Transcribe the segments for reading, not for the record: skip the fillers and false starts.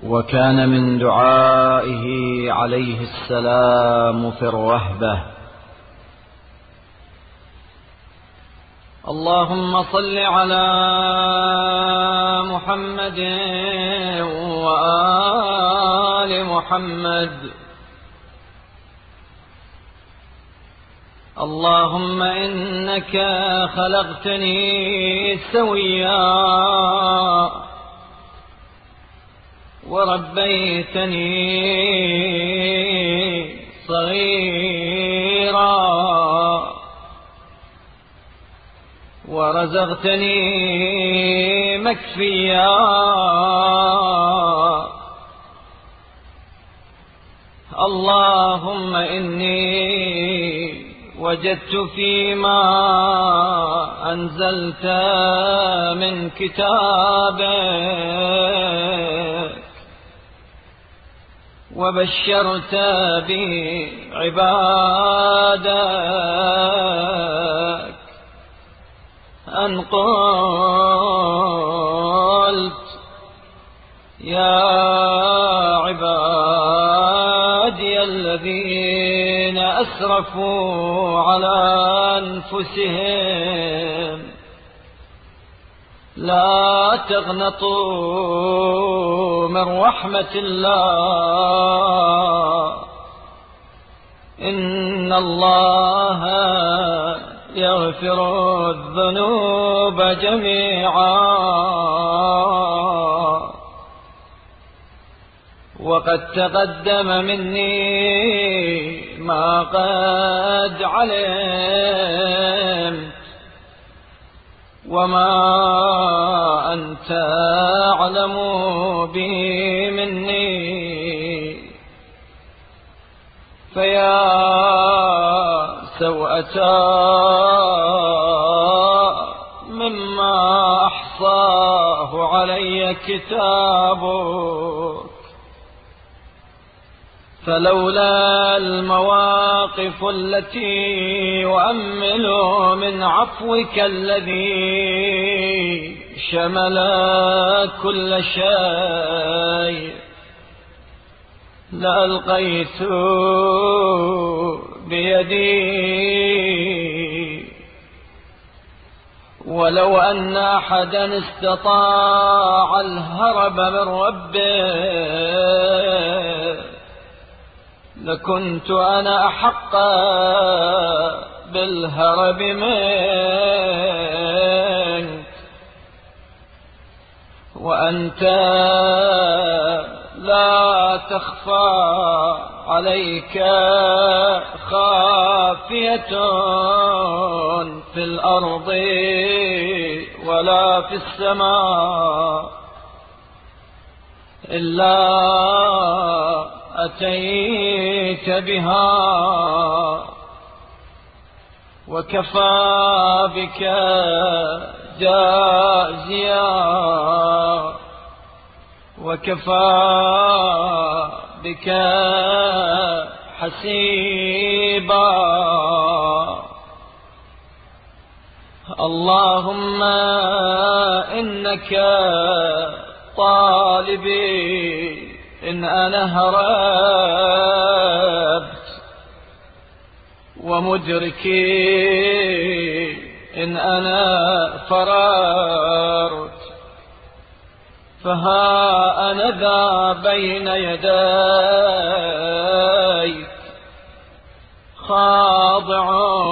وكان من دعائه عليه السلام في الرهبة: اللهم صل على محمد وآل محمد. اللهم إنك خلقتني سويا وربيتني صغيرا ورزقتني مكفيا. اللهم إني وجدت فيما أنزلت من كتابك وبشرت به عبادك أن قلت: يا عبادي الذين أسرفوا على أنفسهم لا تقنطوا من رحمة الله، إن الله يغفر الذنوب جميعا، وقد تقدم مني ما قد علمت وما أنت أعلم به مني. فيا سوءة مما أحصاه علي كتابك، فلولا المواقف التي أؤمل من عفوك الذي شمل كل شيء لألقيت بيدي. ولو أن أحدا استطاع الهرب من ربه لكنت أنا أحق بالهرب منك، وأنت لا تخفى عليك خافية في الأرض ولا في السماء إلا أتيت بها، وكفى بك جازيا وكفى بك حسيبا. اللهم إنك طالبي إن أنا هربت، ومدركي إن أنا فررت، فها أنا ذا بين يديك خاضع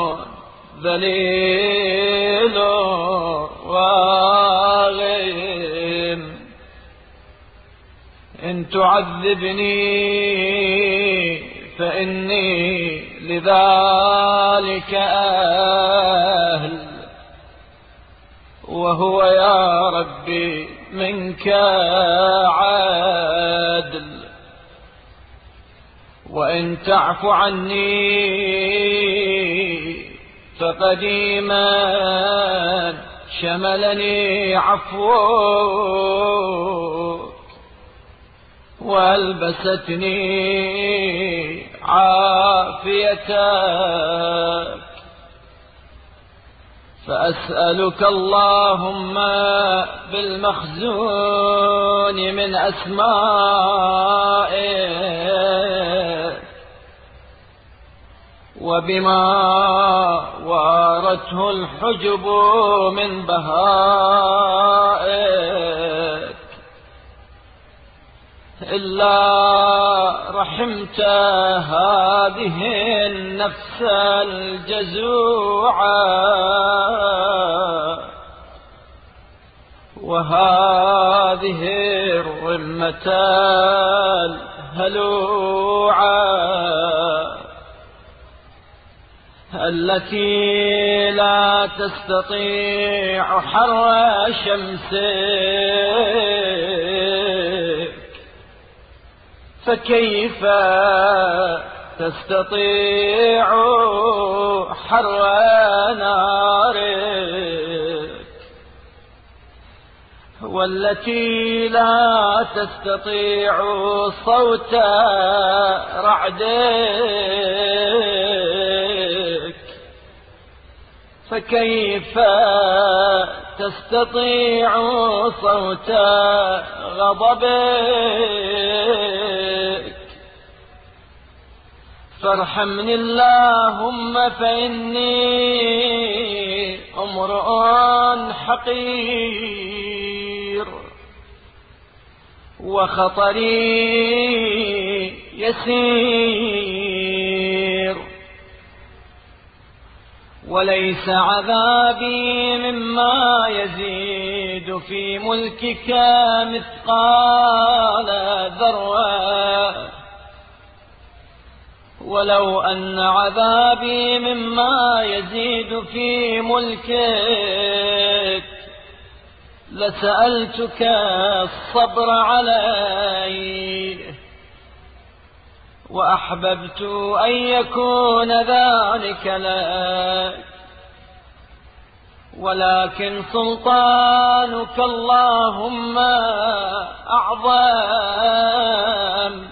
ذليل واغم. إن تعذبني فإني لذلك أهل، وهو يا ربي منك عادل. وإن تعف عني فقديما شملني عفوك وألبستني عافيتك، فأسألك اللهم بالمخزون من أسمائك وبما وارته الحجب من بهائك إلا رحمت هذه النفس الجزوعة وهذه الرمة الهلوعة التي لا تستطيع حر شمسك، فكيف تستطيع حر نارك، والتي لا تستطيع صوت رعدك، فكيف تستطيع صوت غضبك. فارحمني اللهم فإني امرؤ حقير وخطري يسير، وليس عذابي مما يزيد في ملكك مثقال ذرة، ولو أن عذابي مما يزيد في ملكك لسألتك الصبر عليه، وأحببت أن يكون ذلك لك، ولكن سلطانك اللهم أعظم،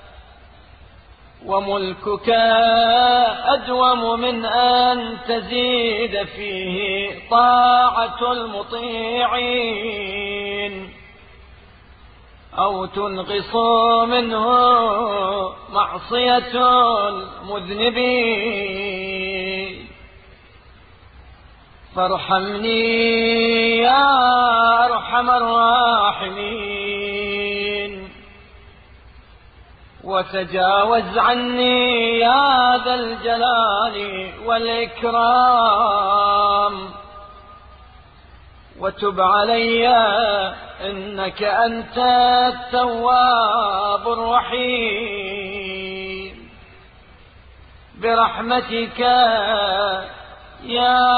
وملكك أدوم من أن تزيد فيه طاعة المطيعين أو تنقص منه معصية المذنبين. فارحمني يا أرحم الراحمين، وتجاوز عني يا ذا الجلال والإكرام، وتب علي إنك أنت التواب الرحيم، برحمتك يا